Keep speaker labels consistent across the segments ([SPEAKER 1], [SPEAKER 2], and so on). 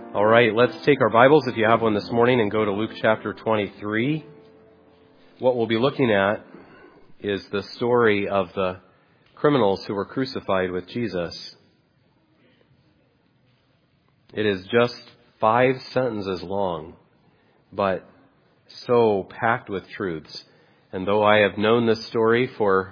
[SPEAKER 1] All right, let's take our Bibles, if you have one this morning, and go to Luke chapter 23. What we'll be looking at is the story of the criminals who were crucified with Jesus. It is just 5 sentences long, but so packed with truths. And though I have known this story for,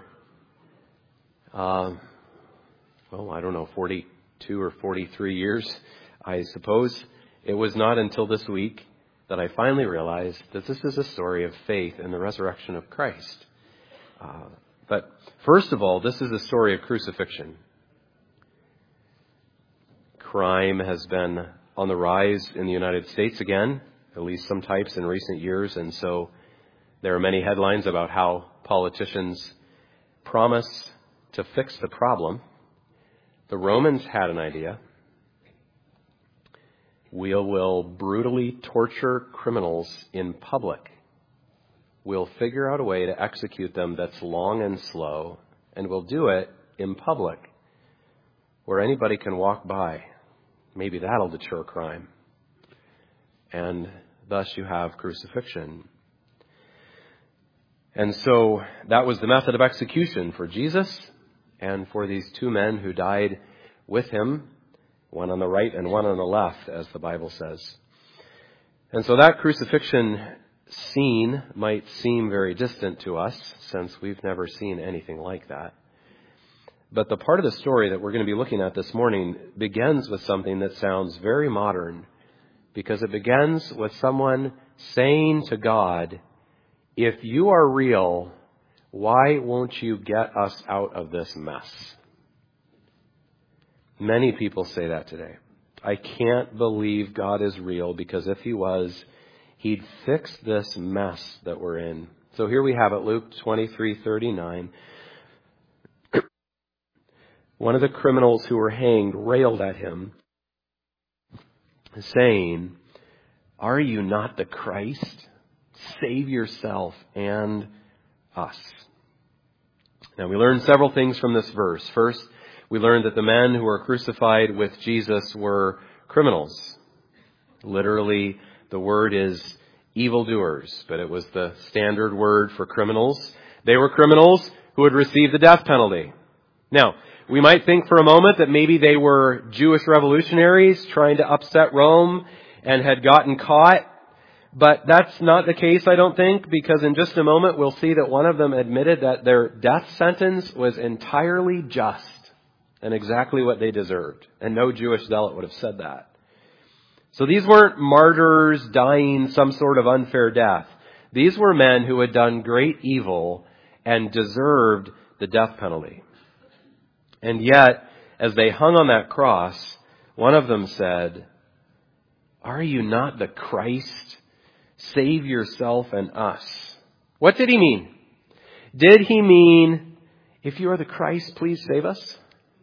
[SPEAKER 1] 42 or 43 years, I suppose, it was not until this week that I finally realized that this is a story of faith in the resurrection of Christ. But first of all, this is a story of crucifixion. Crime has been on the rise in the United States again, at least some types in recent years, and so there are many headlines about how politicians promise to fix the problem. The Romans had an idea. We will brutally torture criminals in public. We'll figure out a way to execute them that's long and slow, and we'll do it in public, where anybody can walk by. Maybe that'll deter crime. And thus you have crucifixion. And so that was the method of execution for Jesus and for these 2 men who died with him, one on the right and one on the left, as the Bible says. And so that crucifixion scene might seem very distant to us, since we've never seen anything like that. But the part of the story that we're going to be looking at this morning begins with something that sounds very modern, because it begins with someone saying to God, "If you are real, why won't you get us out of this mess?" Many people say that today. I can't believe God is real, because if he was, he'd fix this mess that we're in. So here we have it, Luke 23:39. One of the criminals who were hanged railed at him, saying, "Are you not the Christ? Save yourself and us." Now we learn several things from this verse. First, we learned that the men who were crucified with Jesus were criminals. Literally, the word is evildoers, but it was the standard word for criminals. They were criminals who had received the death penalty. Now, we might think for a moment that maybe they were Jewish revolutionaries trying to upset Rome and had gotten caught. But that's not the case, I don't think, because in just a moment we'll see that one of them admitted that their death sentence was entirely just and exactly what they deserved. And no Jewish zealot would have said that. So these weren't martyrs dying some sort of unfair death. These were men who had done great evil and deserved the death penalty. And yet, as they hung on that cross, one of them said, "Are you not the Christ? Save yourself and us." What did he mean? Did he mean, "If you are the Christ, please save us"?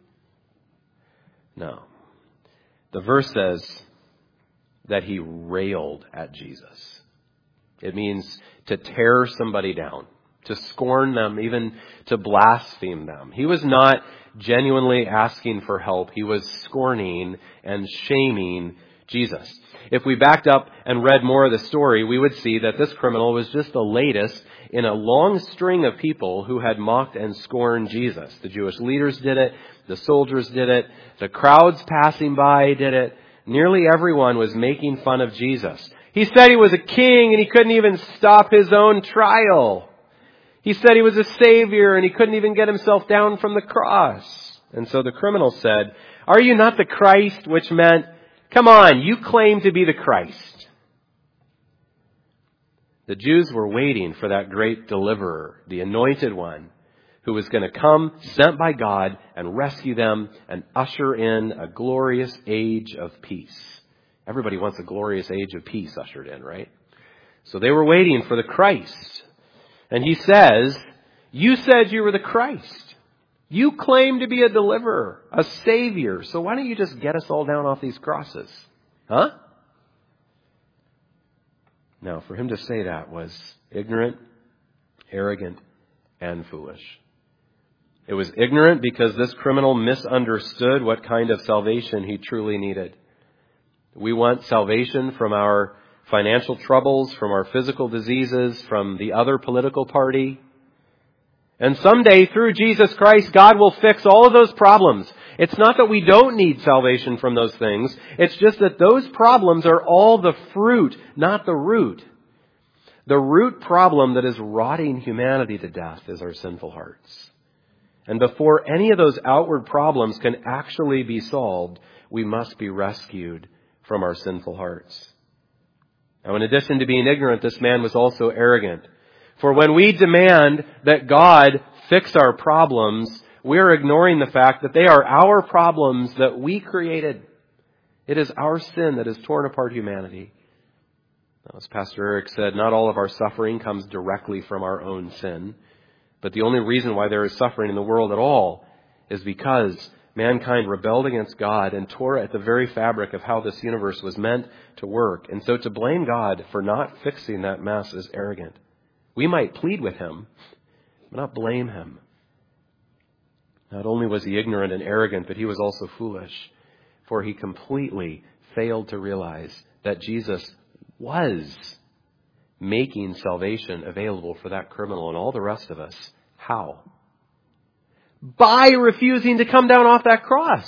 [SPEAKER 1] No. The verse says that he railed at Jesus. It means to tear somebody down, to scorn them, even to blaspheme them. He was not genuinely asking for help. He was scorning and shaming Jesus. If we backed up and read more of the story, we would see that this criminal was just the latest in a long string of people who had mocked and scorned Jesus. The Jewish leaders did it. The soldiers did it. The crowds passing by did it. Nearly everyone was making fun of Jesus. He said he was a king and he couldn't even stop his own trial. He said he was a savior and he couldn't even get himself down from the cross. And so the criminal said, "Are you not the Christ?" Which meant, "Come on, you claim to be the Christ." The Jews were waiting for that great deliverer, the anointed one, who was going to come, sent by God, and rescue them and usher in a glorious age of peace. Everybody wants a glorious age of peace ushered in, right? So they were waiting for the Christ. And he says, "You said you were the Christ. You claim to be a deliverer, a savior. So why don't you just get us all down off these crosses?" Huh? Now, for him to say that was ignorant, arrogant, and foolish. It was ignorant because this criminal misunderstood what kind of salvation he truly needed. We want salvation from our financial troubles, from our physical diseases, from the other political party. And someday, through Jesus Christ, God will fix all of those problems. It's not that we don't need salvation from those things. It's just that those problems are all the fruit, not the root. The root problem that is rotting humanity to death is our sinful hearts. And before any of those outward problems can actually be solved, we must be rescued from our sinful hearts. Now, in addition to being ignorant, this man was also arrogant. For when we demand that God fix our problems, we're ignoring the fact that they are our problems that we created. It is our sin that has torn apart humanity. Now, as Pastor Eric said, not all of our suffering comes directly from our own sin. But the only reason why there is suffering in the world at all is because mankind rebelled against God and tore at the very fabric of how this universe was meant to work. And so to blame God for not fixing that mess is arrogant. We might plead with Him, but not blame Him. Not only was he ignorant and arrogant, but he was also foolish, for he completely failed to realize that Jesus was making salvation available for that criminal and all the rest of us. How? By refusing to come down off that cross.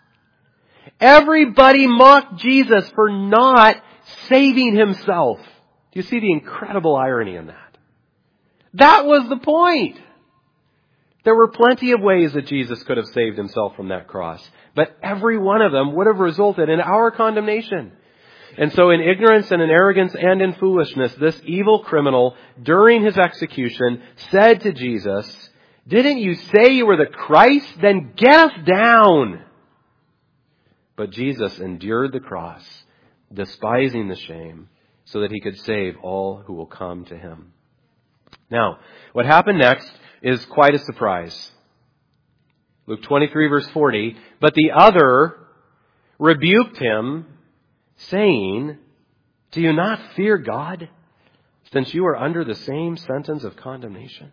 [SPEAKER 1] Everybody mocked Jesus for not saving himself. Do you see the incredible irony in that? That was the point. There were plenty of ways that Jesus could have saved himself from that cross, but every one of them would have resulted in our condemnation. And so in ignorance and in arrogance and in foolishness, this evil criminal, during his execution, said to Jesus, "Didn't you say you were the Christ? Then get us down." But Jesus endured the cross, despising the shame, so that he could save all who will come to him. Now, what happened next is quite a surprise. Luke 23 verse 40, "But the other rebuked him, saying, 'Do you not fear God, since you are under the same sentence of condemnation?'"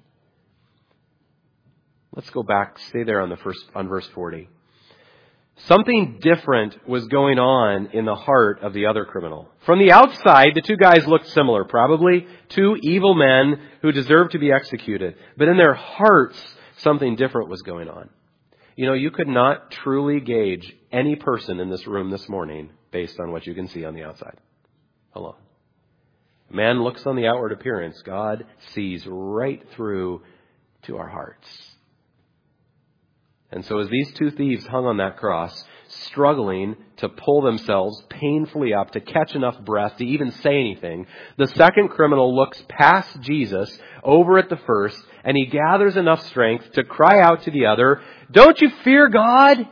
[SPEAKER 1] Let's go back, stay there on verse 40. Something different was going on in the heart of the other criminal. From the outside, the two guys looked similar, probably two evil men who deserved to be executed. But in their hearts, something different was going on. You know, you could not truly gauge any person in this room this morning based on what you can see on the outside alone. Man looks on the outward appearance. God sees right through to our hearts. And so as these two thieves hung on that cross, struggling to pull themselves painfully up, to catch enough breath to even say anything, the second criminal looks past Jesus over at the first, and he gathers enough strength to cry out to the other, "Don't you fear God?"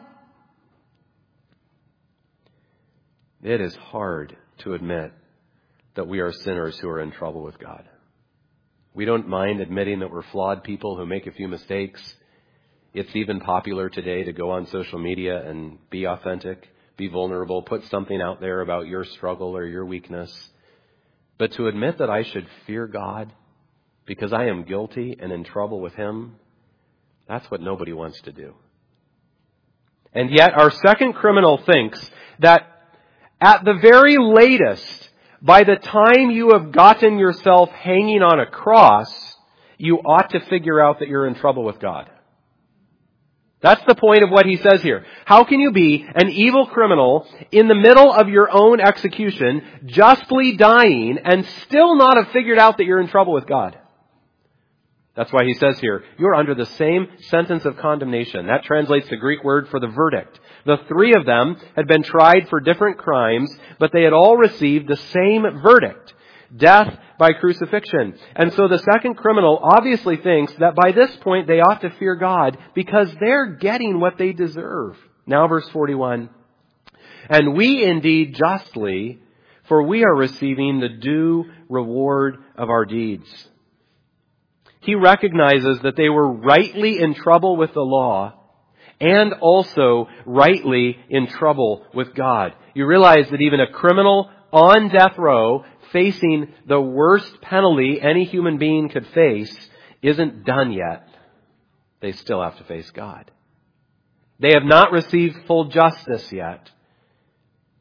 [SPEAKER 1] It is hard to admit that we are sinners who are in trouble with God. We don't mind admitting that we're flawed people who make a few mistakes. It's even popular today to go on social media and be authentic, be vulnerable, put something out there about your struggle or your weakness. But to admit that I should fear God because I am guilty and in trouble with Him, that's what nobody wants to do. And yet our second criminal thinks that at the very latest, by the time you have gotten yourself hanging on a cross, you ought to figure out that you're in trouble with God. That's the point of what he says here. How can you be an evil criminal in the middle of your own execution, justly dying, and still not have figured out that you're in trouble with God? That's why he says here, you're under the same sentence of condemnation. That translates the Greek word for the verdict. The three of them had been tried for different crimes, but they had all received the same verdict: death by crucifixion. And so the second criminal obviously thinks that by this point they ought to fear God because they're getting what they deserve. Now verse 41. "And we indeed justly, for we are receiving the due reward of our deeds." He recognizes that they were rightly in trouble with the law and also rightly in trouble with God. You realize that even a criminal on death row, facing the worst penalty any human being could face, isn't done yet. They still have to face God. They have not received full justice yet.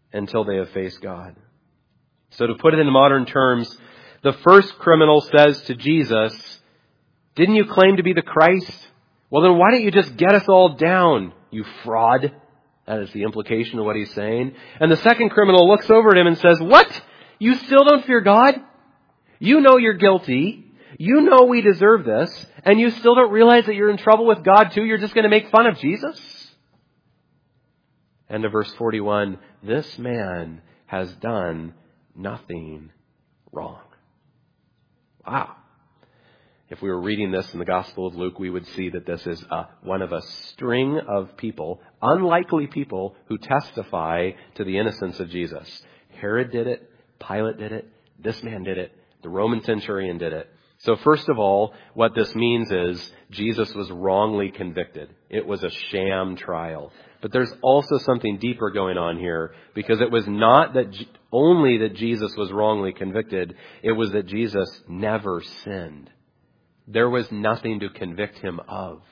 [SPEAKER 1] until they have faced God. So to put it in modern terms, the first criminal says to Jesus, "Didn't you claim to be the Christ? Well, then why don't you just get us all down, you fraud?" That is the implication of what he's saying. And the second criminal looks over at him and says, "What? You still don't fear God? You know you're guilty. You know we deserve this. And you still don't realize that you're in trouble with God too? You're just going to make fun of Jesus?" End of verse 41. This man has done nothing wrong. Wow. If we were reading this in the Gospel of Luke, we would see that this is one of a string of people, unlikely people, who testify to the innocence of Jesus. Herod did it. Pilate did it. This man did it. The Roman centurion did it. So first of all, what this means is Jesus was wrongly convicted. It was a sham trial. But there's also something deeper going on here, because it was not that only that Jesus was wrongly convicted, it was that Jesus never sinned. There was nothing to convict him of.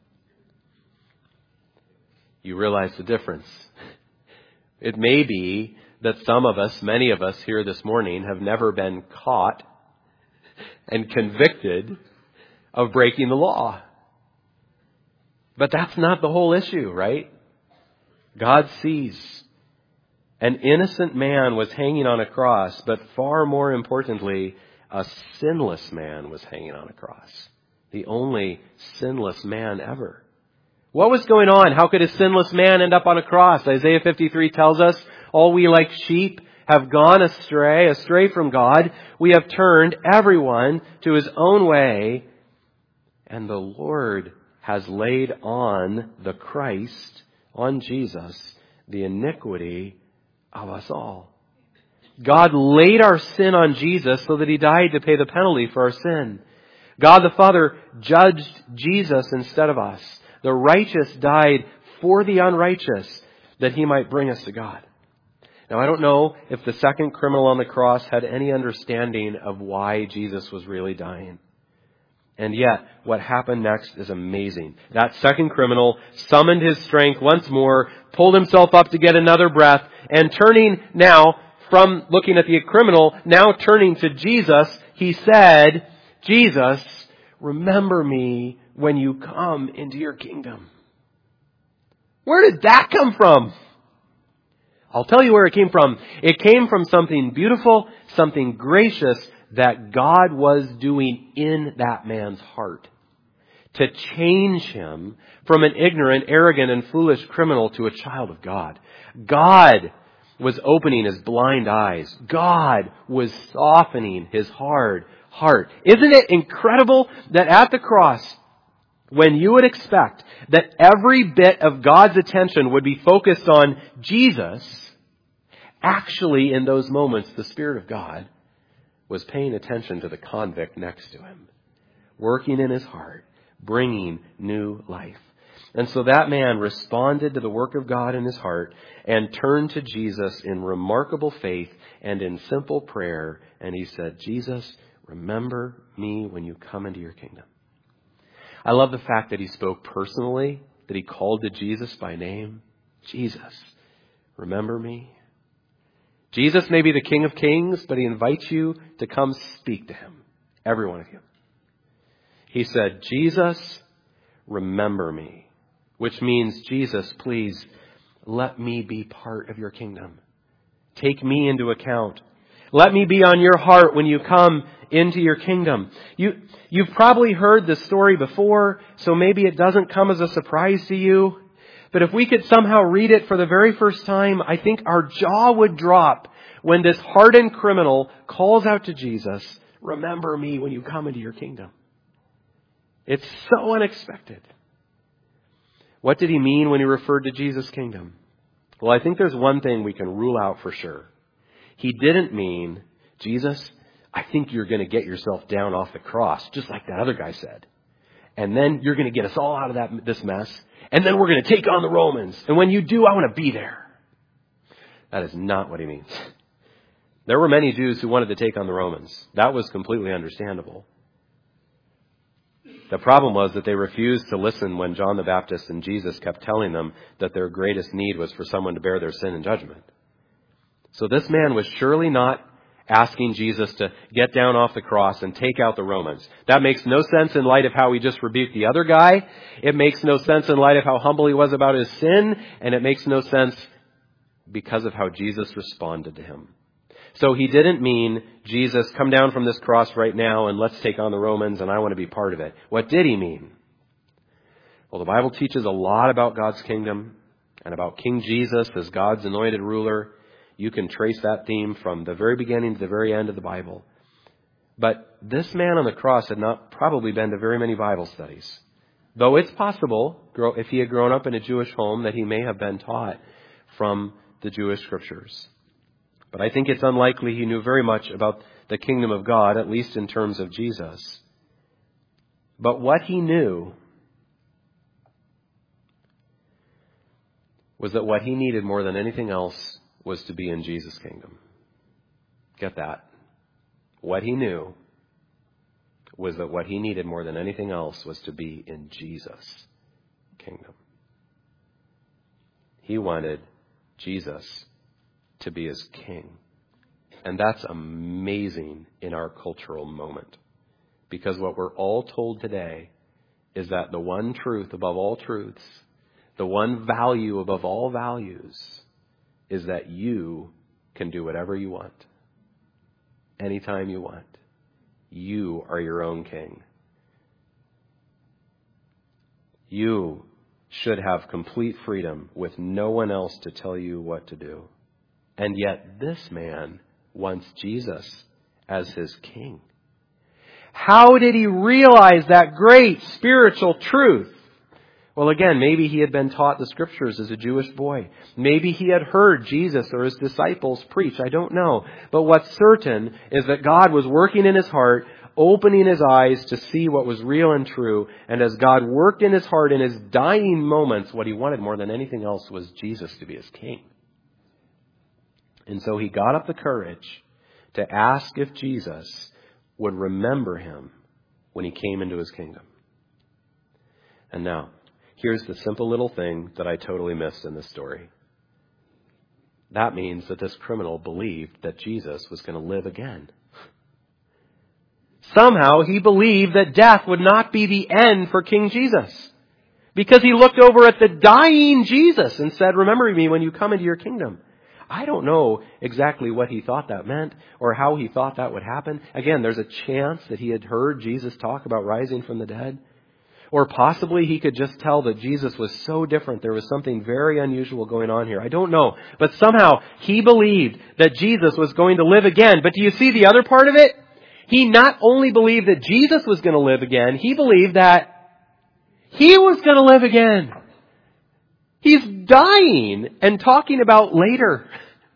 [SPEAKER 1] You realize the difference. It may be that some of us, many of us here this morning, have never been caught and convicted of breaking the law. But that's not the whole issue, right? God sees. An innocent man was hanging on a cross, but far more importantly, a sinless man was hanging on a cross. The only sinless man ever. What was going on? How could a sinless man end up on a cross? Isaiah 53 tells us, "All we like sheep have gone astray from God. We have turned everyone to his own way. And the Lord has laid on the Christ, on Jesus, the iniquity of us all." God laid our sin on Jesus so that he died to pay the penalty for our sin. God the Father judged Jesus instead of us. The righteous died for the unrighteous that he might bring us to God. Now, I don't know if the second criminal on the cross had any understanding of why Jesus was really dying. And yet, what happened next is amazing. That second criminal summoned his strength once more, pulled himself up to get another breath, and turning now from looking at the criminal, now turning to Jesus, he said, "Jesus, remember me when you come into your kingdom." Where did that come from? I'll tell you where it came from. It came from something beautiful, something gracious that God was doing in that man's heart to change him from an ignorant, arrogant, and foolish criminal to a child of God. God was opening his blind eyes. God was softening his hard heart. Isn't it incredible that at the cross, when you would expect that every bit of God's attention would be focused on Jesus, actually in those moments, the Spirit of God was paying attention to the convict next to him, working in his heart, bringing new life. And so that man responded to the work of God in his heart and turned to Jesus in remarkable faith and in simple prayer. And he said, "Jesus, remember me when you come into your kingdom." I love the fact that he spoke personally, that he called to Jesus by name. "Jesus, remember me." Jesus may be the King of Kings, but he invites you to come speak to him. Every one of you. He said, "Jesus, remember me," which means, Jesus, please let me be part of your kingdom. Take me into account. Let me be on your heart when you come into your kingdom. You've probably heard this story before, so maybe it doesn't come as a surprise to you. But if we could somehow read it for the very first time, I think our jaw would drop when this hardened criminal calls out to Jesus, "Remember me when you come into your kingdom." It's so unexpected. What did he mean when he referred to Jesus' kingdom? Well, I think there's one thing we can rule out for sure. He didn't mean, "Jesus, I think you're going to get yourself down off the cross, just like that other guy said. And then you're going to get us all out of this mess. And then we're going to take on the Romans. And when you do, I want to be there." That is not what he means. There were many Jews who wanted to take on the Romans. That was completely understandable. The problem was that they refused to listen when John the Baptist and Jesus kept telling them that their greatest need was for someone to bear their sin and judgment. So this man was surely not asking Jesus to get down off the cross and take out the Romans. That makes no sense in light of how he just rebuked the other guy. It makes no sense in light of how humble he was about his sin. And it makes no sense because of how Jesus responded to him. So he didn't mean, Jesus, come down from this cross right now and let's take on the Romans and I want to be part of it. What did he mean? Well, the Bible teaches a lot about God's kingdom and about King Jesus as God's anointed ruler. You can trace that theme from the very beginning to the very end of the Bible. But this man on the cross had not probably been to very many Bible studies. Though it's possible, if he had grown up in a Jewish home, that he may have been taught from the Jewish scriptures. But I think it's unlikely he knew very much about the kingdom of God, at least in terms of Jesus. But what he knew was that what he needed more than anything else was to be in Jesus' kingdom. Get that? What he knew was that what he needed more than anything else was to be in Jesus' kingdom. He wanted Jesus to be his king. And that's amazing in our cultural moment. Because what we're all told today is that the one truth above all truths, the one value above all values, is that you can do whatever you want. Anytime you want. You are your own king. You should have complete freedom with no one else to tell you what to do. And yet this man wants Jesus as his king. How did he realize that great spiritual truth? Well, again, maybe he had been taught the scriptures as a Jewish boy. Maybe he had heard Jesus or his disciples preach. I don't know. But what's certain is that God was working in his heart, opening his eyes to see what was real and true. And as God worked in his heart in his dying moments, what he wanted more than anything else was Jesus to be his king. And so he got up the courage to ask if Jesus would remember him when he came into his kingdom. And now, here's the simple little thing that I totally missed in this story. That means that this criminal believed that Jesus was going to live again. Somehow he believed that death would not be the end for King Jesus. Because he looked over at the dying Jesus and said, remember me when you come into your kingdom. I don't know exactly what he thought that meant or how he thought that would happen. Again, there's a chance that he had heard Jesus talk about rising from the dead. Or possibly he could just tell that Jesus was so different. There was something very unusual going on here. I don't know. But somehow he believed that Jesus was going to live again. But do you see the other part of it? He not only believed that Jesus was going to live again, he believed that he was going to live again. He's dying and talking about later.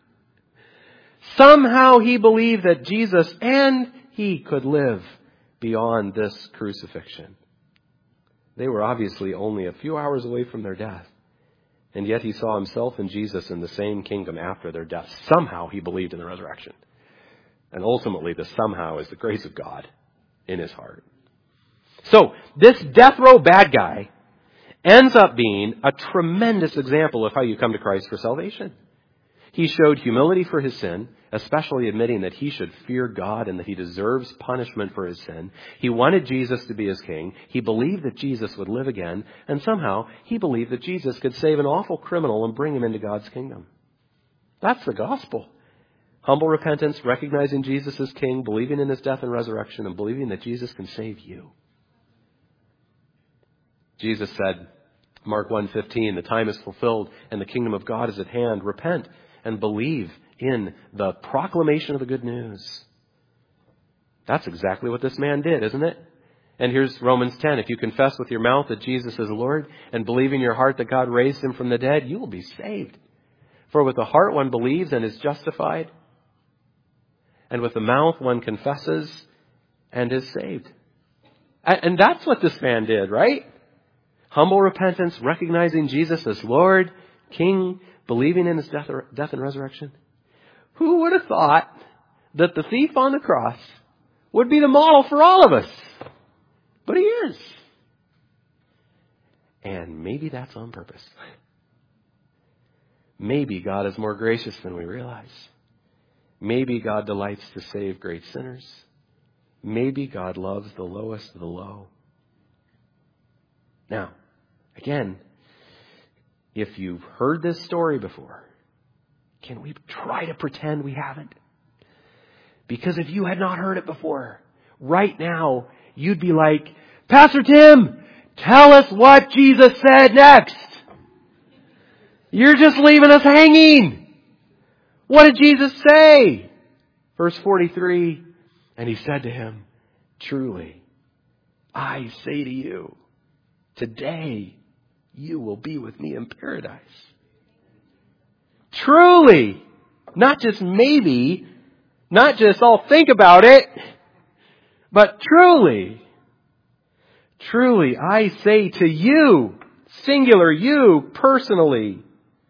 [SPEAKER 1] Somehow he believed that Jesus and he could live beyond this crucifixion. They were obviously only a few hours away from their death. And yet he saw himself and Jesus in the same kingdom after their death. Somehow he believed in the resurrection. And ultimately the somehow is the grace of God in his heart. So this death row bad guy ends up being a tremendous example of how you come to Christ for salvation. He showed humility for his sin, especially admitting that he should fear God and that he deserves punishment for his sin. He wanted Jesus to be his king. He believed that Jesus would live again. And somehow he believed that Jesus could save an awful criminal and bring him into God's kingdom. That's the gospel. Humble repentance, recognizing Jesus as king, believing in his death and resurrection, and believing that Jesus can save you. Jesus said, Mark 1:15, the time is fulfilled and the kingdom of God is at hand. Repent and believe in the proclamation of the good news. That's exactly what this man did, isn't it? And here's Romans 10. If you confess with your mouth that Jesus is Lord and believe in your heart that God raised him from the dead, you will be saved. For with the heart one believes and is justified, and with the mouth one confesses and is saved. And that's what this man did, right? Humble repentance, recognizing Jesus as Lord, King, believing in his death and resurrection. Who would have thought that the thief on the cross would be the model for all of us? But he is. And maybe that's on purpose. Maybe God is more gracious than we realize. Maybe God delights to save great sinners. Maybe God loves the lowest of the low. Now, again, if you've heard this story before, can we try to pretend we haven't? Because if you had not heard it before, right now, you'd be like, Pastor Tim, tell us what Jesus said next. You're just leaving us hanging. What did Jesus say? Verse 43, and he said to him, truly, I say to you, today you will be with me in paradise. Truly, not just maybe, not just I'll think about it, but truly, truly, I say to you, singular, you personally,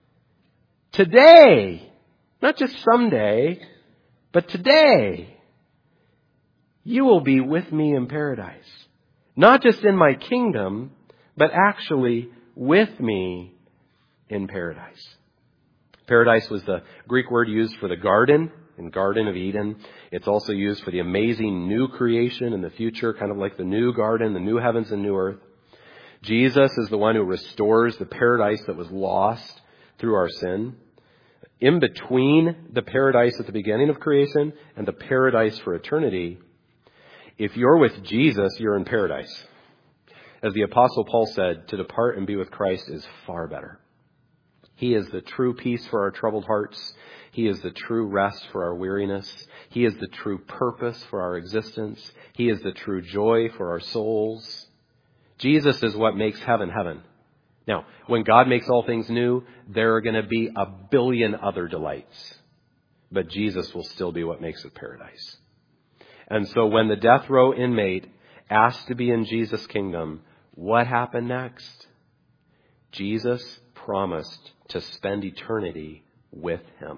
[SPEAKER 1] today, not just someday, but today, you will be with me in paradise. Not just in my kingdom, but actually with me in paradise. Paradise was the Greek word used for the garden, in Garden of Eden. It's also used for the amazing new creation in the future, kind of like the new garden, the new heavens and new earth. Jesus is the one who restores the paradise that was lost through our sin. In between the paradise at the beginning of creation and the paradise for eternity, if you're with Jesus, you're in paradise. As the Apostle Paul said, to depart and be with Christ is far better. He is the true peace for our troubled hearts. He is the true rest for our weariness. He is the true purpose for our existence. He is the true joy for our souls. Jesus is what makes heaven heaven. Now, when God makes all things new, there are going to be a billion other delights. But Jesus will still be what makes it paradise. And so when the death row inmate asked to be in Jesus' kingdom, what happened next? Jesus promised to spend eternity with him.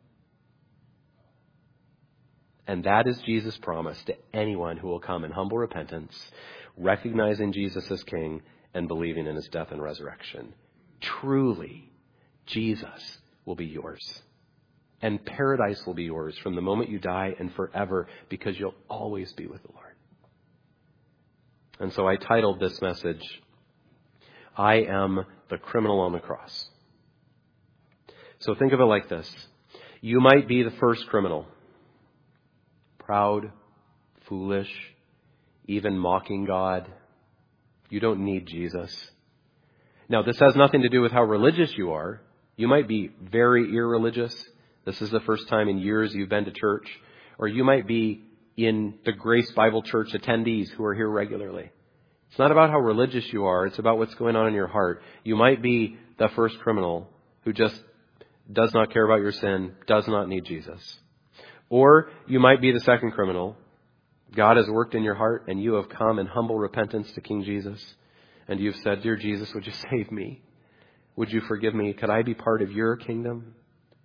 [SPEAKER 1] And that is Jesus' promise to anyone who will come in humble repentance, recognizing Jesus as King and believing in his death and resurrection. Truly, Jesus will be yours. And paradise will be yours from the moment you die and forever, because you'll always be with the Lord. And so I titled this message, I am the criminal on the cross. So think of it like this. You might be the first criminal. Proud, foolish, even mocking God. You don't need Jesus. Now, this has nothing to do with how religious you are. You might be very irreligious. This is the first time in years you've been to church. Or you might be in the Grace Bible Church attendees who are here regularly. It's not about how religious you are. It's about what's going on in your heart. You might be the first criminal who just does not care about your sin, does not need Jesus. Or you might be the second criminal. God has worked in your heart and you have come in humble repentance to King Jesus. And you've said, Dear Jesus, would you save me? Would you forgive me? Could I be part of your kingdom?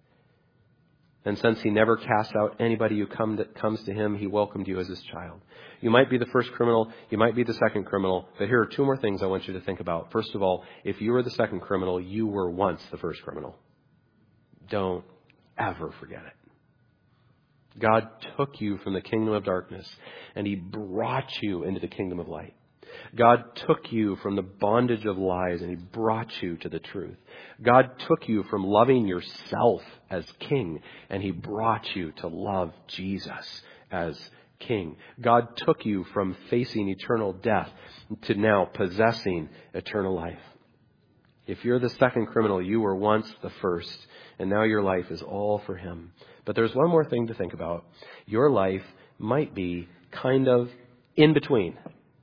[SPEAKER 1] And since he never casts out anybody who comes to him, he welcomed you as his child. You might be the first criminal. You might be the second criminal. But here are two more things I want you to think about. First of all, if you were the second criminal, you were once the first criminal. Don't ever forget it. God took you from the kingdom of darkness and he brought you into the kingdom of light. God took you from the bondage of lies and he brought you to the truth. God took you from loving yourself as king and he brought you to love Jesus as king. God took you from facing eternal death to now possessing eternal life. If you're the second criminal, you were once the first, and now your life is all for him. But there's one more thing to think about. Your life might be kind of in between.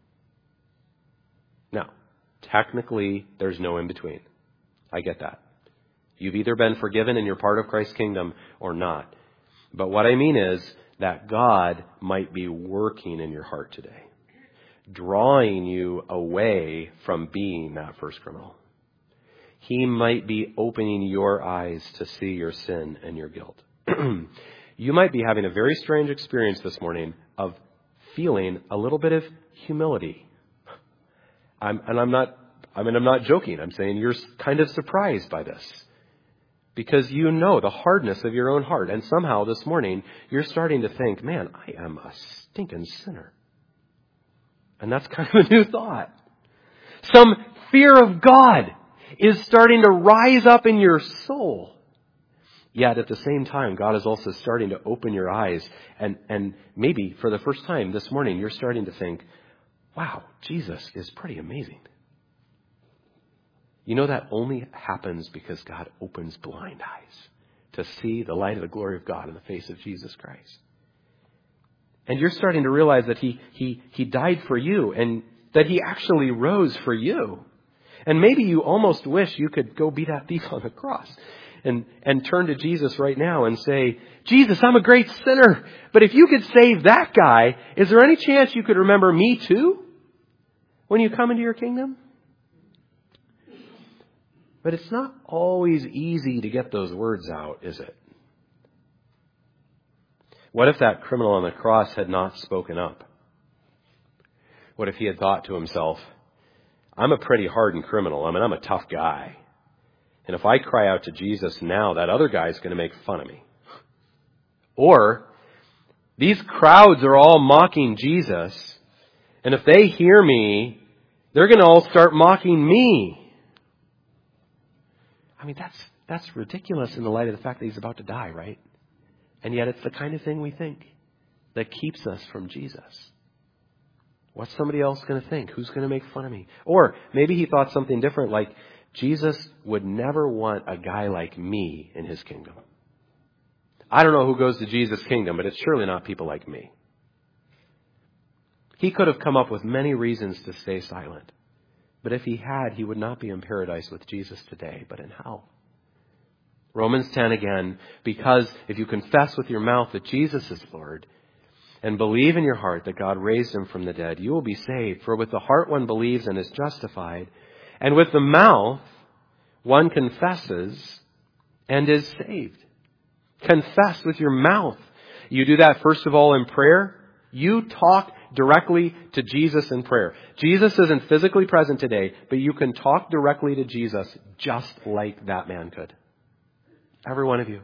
[SPEAKER 1] Now, technically, there's no in between. I get that. You've either been forgiven and you're part of Christ's kingdom or not. But what I mean is that God might be working in your heart today, drawing you away from being that first criminal. He might be opening your eyes to see your sin and your guilt. You might be having a very strange experience this morning of feeling a little bit of humility. I'm not joking. I'm saying you're kind of surprised by this. because you know the hardness of your own heart. And somehow this morning, you're starting to think, man, I am a stinking sinner. And that's kind of a new thought. Some fear of God is starting to rise up in your soul. Yet at the same time, God is also starting to open your eyes. And maybe for the first time this morning, you're starting to think, wow, Jesus is pretty amazing. You know that only happens because God opens blind eyes to see the light of the glory of God in the face of Jesus Christ. And you're starting to realize that He died for you and that He actually rose for you. And maybe you almost wish you could go be that thief on the cross and turn to Jesus right now and say, Jesus, I'm a great sinner, but if you could save that guy, is there any chance you could remember me too when you come into your kingdom? But it's not always easy to get those words out, is it? What if that criminal on the cross had not spoken up? What if he had thought to himself, I'm a pretty hardened criminal. I mean, I'm a tough guy. And if I cry out to Jesus now, that other guy's going to make fun of me. Or, these crowds are all mocking Jesus. And if they hear me, they're going to all start mocking me. I mean, that's ridiculous in the light of the fact that he's about to die, right? And yet it's the kind of thing we think that keeps us from Jesus. What's somebody else going to think? Who's going to make fun of me? Or maybe he thought something different, like Jesus would never want a guy like me in his kingdom. I don't know who goes to Jesus' kingdom, but it's surely not people like me. He could have come up with many reasons to stay silent. But if he had, he would not be in paradise with Jesus today, but in hell. Romans 10 again, because if you confess with your mouth that Jesus is Lord and believe in your heart that God raised him from the dead, you will be saved. For with the heart one believes and is justified, and with the mouth one confesses and is saved. Confess with your mouth. You do that first of all in prayer. You talk directly to Jesus in prayer. Jesus isn't physically present today, but you can talk directly to Jesus just like that man could. Every one of you.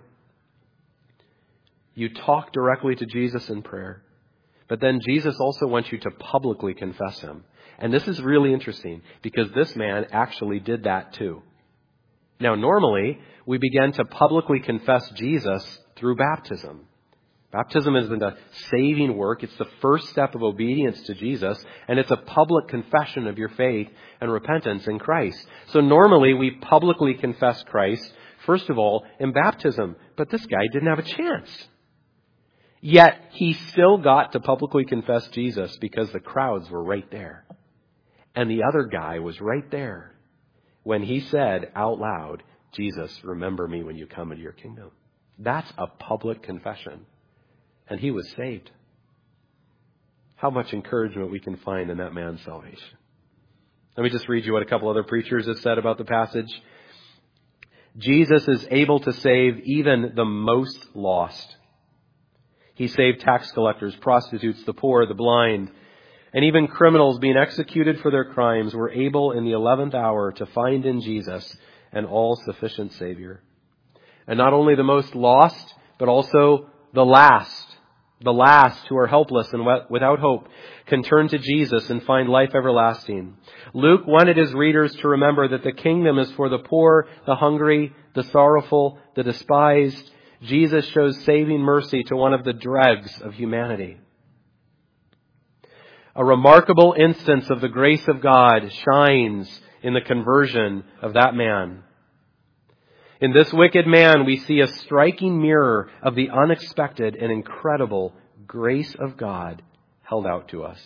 [SPEAKER 1] You talk directly to Jesus in prayer. But then Jesus also wants you to publicly confess him. And this is really interesting because this man actually did that too. Now, normally, we begin to publicly confess Jesus through baptism. Baptism is the saving work. It's the first step of obedience to Jesus, and it's a public confession of your faith and repentance in Christ. So normally, we publicly confess Christ, first of all, in baptism. But this guy didn't have a chance. Yet, he still got to publicly confess Jesus because the crowds were right there. And the other guy was right there when he said out loud, Jesus, remember me when you come into your kingdom. That's a public confession. And he was saved. How much encouragement we can find in that man's salvation. Let me just read you what a couple other preachers have said about the passage. Jesus is able to save even the most lost. He saved tax collectors, prostitutes, the poor, the blind, and even criminals being executed for their crimes were able in the 11th hour to find in Jesus an all-sufficient Savior. And not only the most lost, but also the last who are helpless and without hope can turn to Jesus and find life everlasting. Luke wanted his readers to remember that the kingdom is for the poor, the hungry, the sorrowful, the despised. Jesus shows saving mercy to one of the dregs of humanity. A remarkable instance of the grace of God shines in the conversion of that man. In this wicked man, we see a striking mirror of the unexpected and incredible grace of God held out to us.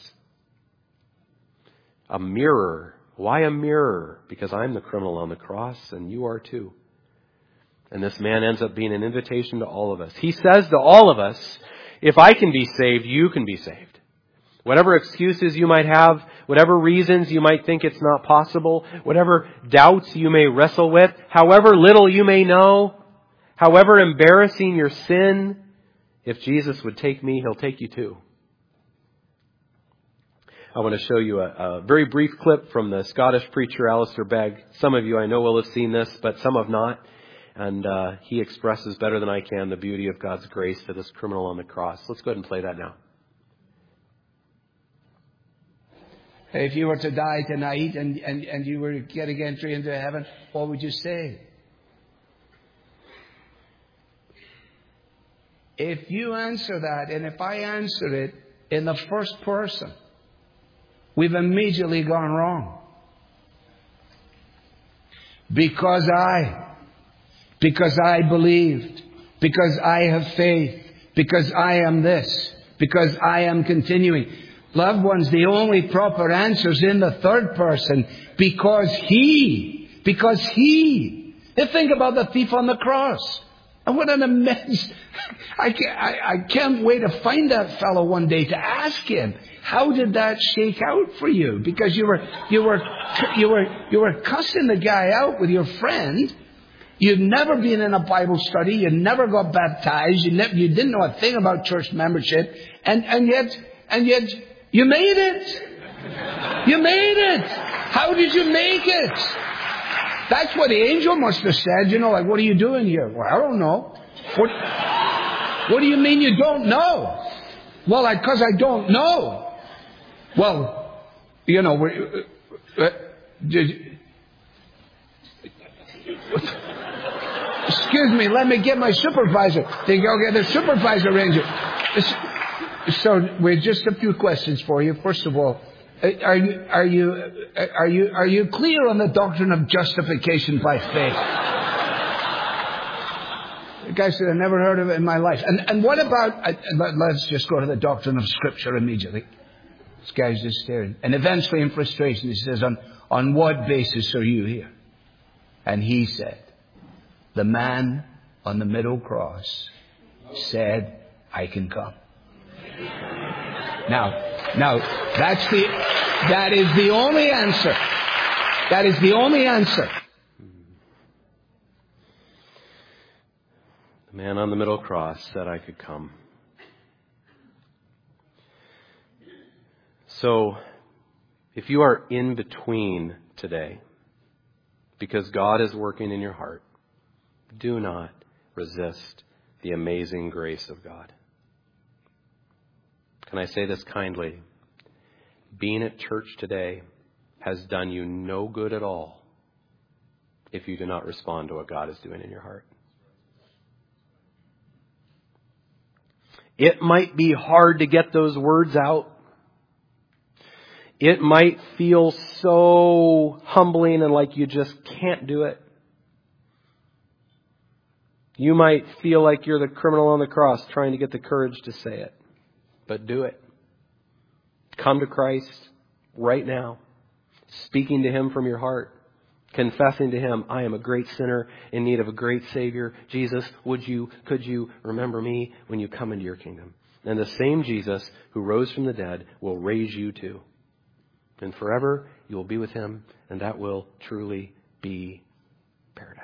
[SPEAKER 1] A mirror. Why a mirror? Because I'm the criminal on the cross and you are too. And this man ends up being an invitation to all of us. He says to all of us, if I can be saved, you can be saved. Whatever excuses you might have, whatever reasons you might think it's not possible, whatever doubts you may wrestle with, however little you may know, however embarrassing your sin, if Jesus would take me, he'll take you too. I want to show you a very brief clip from the Scottish preacher Alistair Begg. Some of you I know will have seen this, but some have not. And he expresses better than I can the beauty of God's grace to this criminal on the cross. Let's go ahead and play that now.
[SPEAKER 2] If you were to die tonight and you were getting entry into heaven, what would you say? If you answer that, and if I answer it in the first person, we've immediately gone wrong. Because I believed, because I have faith, because I am this, because I am continuing. Loved ones, the only proper answer is in the third person, because he. Now think about the thief on the cross. And what an immense... I can't wait to find that fellow one day to ask him, how did that shake out for you? Because you were cussing the guy out with your friend. You'd never been in a Bible study. You never got baptized. You didn't know a thing about church membership. And yet you made it. You made it. How did you make it? That's what the angel must have said. Like, what are you doing here? Well, I don't know. What do you mean you don't know? Well, because I don't know. Well, excuse me, let me get my supervisor. They go get the supervisor ranger. So, we're just a few questions for you. First of all, are you clear on the doctrine of justification by faith? The guy said, I never heard of it in my life. And what about, let's just go to the doctrine of Scripture immediately. This guy's just staring. And eventually in frustration, he says, on what basis are you here? And he said, the man on the middle cross said, I can come. Now, that is the only answer. That is the only answer.
[SPEAKER 1] The man on the middle cross said I could come. So, if you are in between today, because God is working in your heart, do not resist the amazing grace of God. Can I say this kindly? Being at church today has done you no good at all if you do not respond to what God is doing in your heart. It might be hard to get those words out. It might feel so humbling and like you just can't do it. You might feel like you're the criminal on the cross trying to get the courage to say it. But do it. Come to Christ right now, speaking to Him from your heart, confessing to Him, I am a great sinner in need of a great Savior. Jesus, could you remember me when you come into your kingdom? And the same Jesus who rose from the dead will raise you too. And forever you will be with Him, and that will truly be paradise.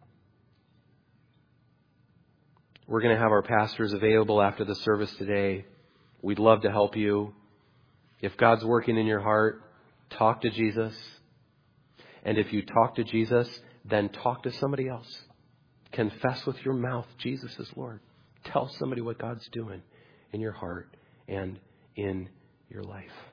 [SPEAKER 1] We're going to have our pastors available after the service today. We'd love to help you. If God's working in your heart, talk to Jesus. And if you talk to Jesus, then talk to somebody else. Confess with your mouth Jesus is Lord. Tell somebody what God's doing in your heart and in your life.